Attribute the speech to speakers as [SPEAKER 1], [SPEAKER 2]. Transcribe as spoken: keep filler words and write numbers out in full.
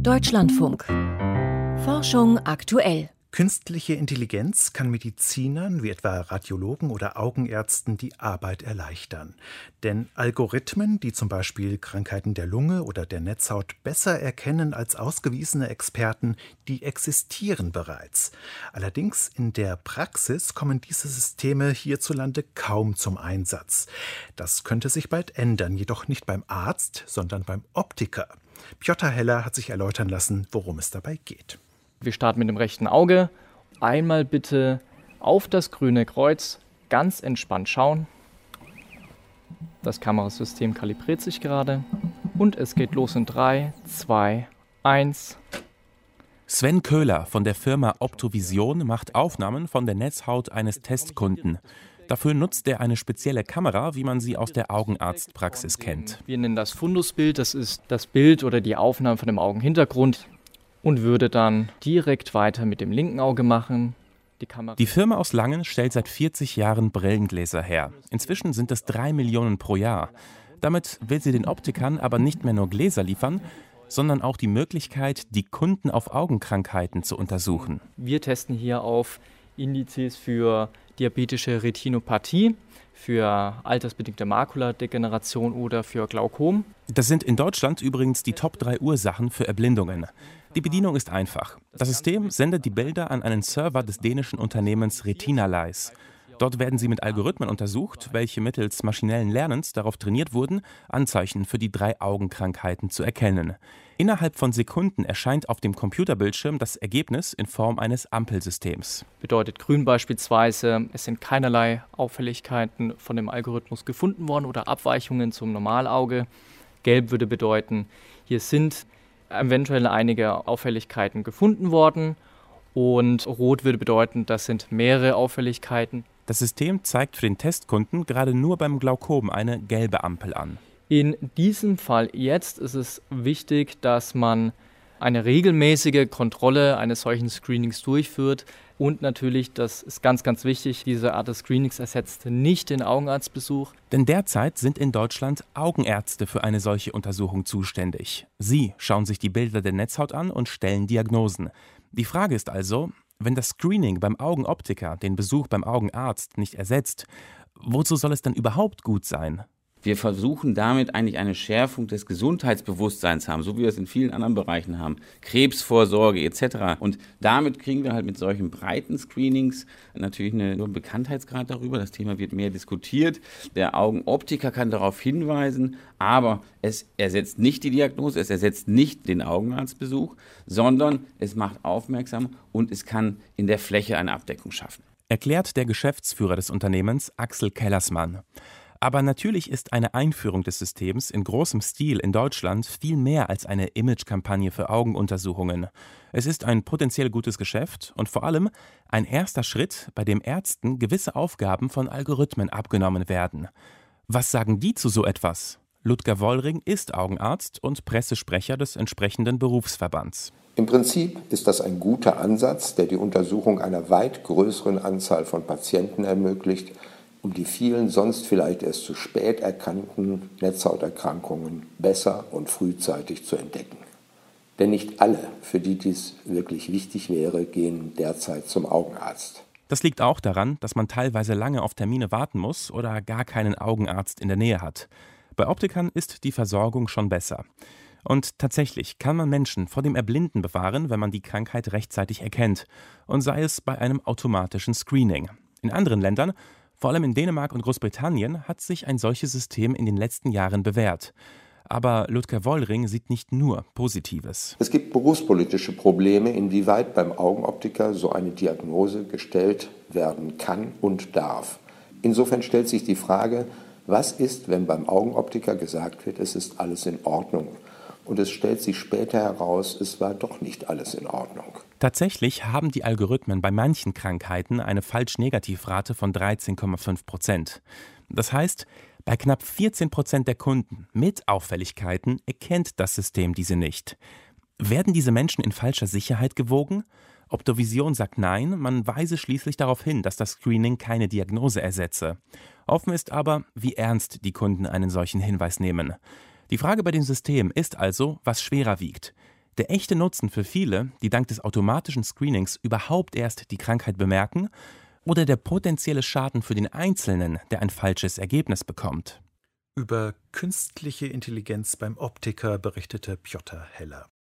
[SPEAKER 1] Deutschlandfunk. Forschung aktuell.
[SPEAKER 2] Künstliche Intelligenz kann Medizinern wie etwa Radiologen oder Augenärzten die Arbeit erleichtern. Denn Algorithmen, die zum Beispiel Krankheiten der Lunge oder der Netzhaut besser erkennen als ausgewiesene Experten, die existieren bereits. Allerdings in der Praxis kommen diese Systeme hierzulande kaum zum Einsatz. Das könnte sich bald ändern, jedoch nicht beim Arzt, sondern beim Optiker. Piotr Heller hat sich erläutern lassen, worum es dabei geht.
[SPEAKER 3] Wir starten mit dem rechten Auge. Einmal bitte auf das grüne Kreuz ganz entspannt schauen. Das Kamerasystem kalibriert sich gerade. Und es geht los in drei, zwei, eins.
[SPEAKER 4] Sven Köhler von der Firma Optovision macht Aufnahmen von der Netzhaut eines Testkunden. Dafür nutzt er eine spezielle Kamera, wie man sie aus der Augenarztpraxis kennt.
[SPEAKER 3] Wir nennen das Fundusbild. Das ist das Bild oder die Aufnahme von dem Augenhintergrund. Und würde dann direkt weiter mit dem linken Auge machen. Die Kamera.
[SPEAKER 4] Die Firma aus Langen stellt seit vierzig Jahren Brillengläser her. Inzwischen sind es drei Millionen pro Jahr. Damit will sie den Optikern aber nicht mehr nur Gläser liefern, sondern auch die Möglichkeit, die Kunden auf Augenkrankheiten zu untersuchen.
[SPEAKER 3] Wir testen hier auf Indizes für diabetische Retinopathie, für altersbedingte Makuladegeneration oder für Glaukom.
[SPEAKER 4] Das sind in Deutschland übrigens die Top drei Ursachen für Erblindungen. Die Bedienung ist einfach. Das System sendet die Bilder an einen Server des dänischen Unternehmens Retinalys. Dort werden sie mit Algorithmen untersucht, welche mittels maschinellen Lernens darauf trainiert wurden, Anzeichen für die drei Augenkrankheiten zu erkennen. Innerhalb von Sekunden erscheint auf dem Computerbildschirm das Ergebnis in Form eines Ampelsystems.
[SPEAKER 3] Bedeutet grün beispielsweise, es sind keinerlei Auffälligkeiten von dem Algorithmus gefunden worden oder Abweichungen zum Normalauge. Gelb würde bedeuten, hier sind eventuell einige Auffälligkeiten gefunden worden. Und rot würde bedeuten, das sind mehrere Auffälligkeiten.
[SPEAKER 4] Das System zeigt für den Testkunden gerade nur beim Glaukom eine gelbe Ampel an.
[SPEAKER 3] In diesem Fall jetzt ist es wichtig, dass man eine regelmäßige Kontrolle eines solchen Screenings durchführt. Und natürlich, das ist ganz, ganz wichtig, diese Art des Screenings ersetzt nicht den Augenarztbesuch.
[SPEAKER 4] Denn derzeit sind in Deutschland Augenärzte für eine solche Untersuchung zuständig. Sie schauen sich die Bilder der Netzhaut an und stellen Diagnosen. Die Frage ist also, wenn das Screening beim Augenoptiker den Besuch beim Augenarzt nicht ersetzt, wozu soll es dann überhaupt gut sein?
[SPEAKER 5] Wir versuchen damit eigentlich eine Schärfung des Gesundheitsbewusstseins haben, so wie wir es in vielen anderen Bereichen haben, Krebsvorsorge et cetera. Und damit kriegen wir halt mit solchen breiten Screenings natürlich einen hohen Bekanntheitsgrad darüber. Das Thema wird mehr diskutiert. Der Augenoptiker kann darauf hinweisen, aber es ersetzt nicht die Diagnose, es ersetzt nicht den Augenarztbesuch, sondern es macht aufmerksam und es kann in der Fläche eine Abdeckung schaffen.
[SPEAKER 4] Erklärt der Geschäftsführer des Unternehmens, Axel Kellersmann. Aber natürlich ist eine Einführung des Systems in großem Stil in Deutschland viel mehr als eine Imagekampagne für Augenuntersuchungen. Es ist ein potenziell gutes Geschäft und vor allem ein erster Schritt, bei dem Ärzten gewisse Aufgaben von Algorithmen abgenommen werden. Was sagen die zu so etwas? Ludger Wollring ist Augenarzt und Pressesprecher des entsprechenden Berufsverbands.
[SPEAKER 6] Im Prinzip ist das ein guter Ansatz, der die Untersuchung einer weit größeren Anzahl von Patienten ermöglicht, um die vielen sonst vielleicht erst zu spät erkannten Netzhauterkrankungen besser und frühzeitig zu entdecken. Denn nicht alle, für die dies wirklich wichtig wäre, gehen derzeit zum Augenarzt.
[SPEAKER 4] Das liegt auch daran, dass man teilweise lange auf Termine warten muss oder gar keinen Augenarzt in der Nähe hat. Bei Optikern ist die Versorgung schon besser. Und tatsächlich kann man Menschen vor dem Erblinden bewahren, wenn man die Krankheit rechtzeitig erkennt. Und sei es bei einem automatischen Screening. In anderen Ländern, vor allem in Dänemark und Großbritannien, hat sich ein solches System in den letzten Jahren bewährt. Aber Ludger Wollring sieht nicht nur Positives.
[SPEAKER 6] Es gibt berufspolitische Probleme, inwieweit beim Augenoptiker so eine Diagnose gestellt werden kann und darf. Insofern stellt sich die Frage, was ist, wenn beim Augenoptiker gesagt wird, es ist alles in Ordnung? Und es stellt sich später heraus, es war doch nicht alles in Ordnung.
[SPEAKER 4] Tatsächlich haben die Algorithmen bei manchen Krankheiten eine Falsch-Negativ-Rate von dreizehn Komma fünf Prozent. Das heißt, bei knapp vierzehn Prozent der Kunden mit Auffälligkeiten erkennt das System diese nicht. Werden diese Menschen in falscher Sicherheit gewogen? Optovision sagt nein, man weise schließlich darauf hin, dass das Screening keine Diagnose ersetze. Offen ist aber, wie ernst die Kunden einen solchen Hinweis nehmen. Die Frage bei dem System ist also, was schwerer wiegt: Der echte Nutzen für viele, die dank des automatischen Screenings überhaupt erst die Krankheit bemerken, oder der potenzielle Schaden für den Einzelnen, der ein falsches Ergebnis bekommt?
[SPEAKER 2] Über künstliche Intelligenz beim Optiker berichtete Piotr Heller.